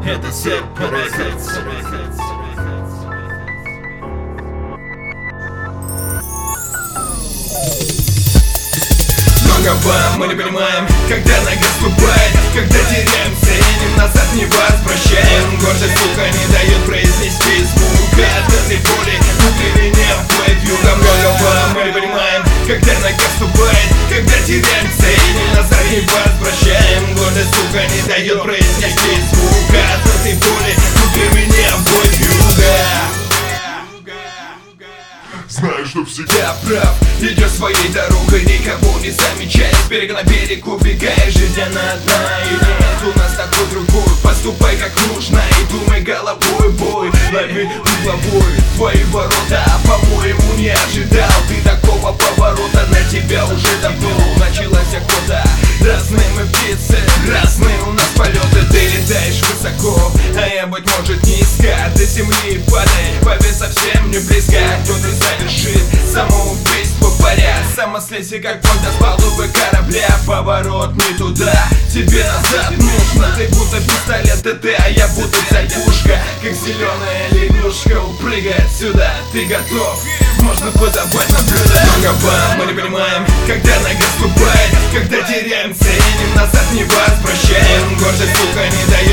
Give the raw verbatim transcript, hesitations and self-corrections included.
Это сеть паразит. Многого мы не понимаем, когда нога ступает, когда теряемся и ни назад не возвращаем. Гордость, сука, не дает произнести звук от этой боли внутри меня вплывет юга. Многого мы не понимаем, когда нога ступает, когда теряемся и ни назад не возвращаем. Гордость, сука, не дает произнести звук от этой боли внутри меня вплывет юга. Знаю, что всегда прав, идешь своей дорогой, никого не замечаешь. С берега на берег убегаешь, жизнь она одна. И нет у нас такой другой. Поступай как нужно и думай головой, бой. Лови угловой твои ворота, по-моему, не ожидал ты такого поворота. На тебя уже давно началась охота. Разные мы птицы, разные у нас полеты. Ты летаешь высоко, а я, быть может, низко. До земли падай, побед совсем не близко. Кто-то совершит самоубийство, паря самослезие, как фонда с палубы корабля. Поворот не туда, тебе назад нужно. Ты будто пистолет ТТ, а я будто царь-пушка. Как зеленая лягушка, упрыгай сюда. Ты готов? Можно подобать, наблюдать. Многого мы не понимаем, когда нога ступает, когда теряемся и ни назад не возвращаем. Гордость, сука, не дает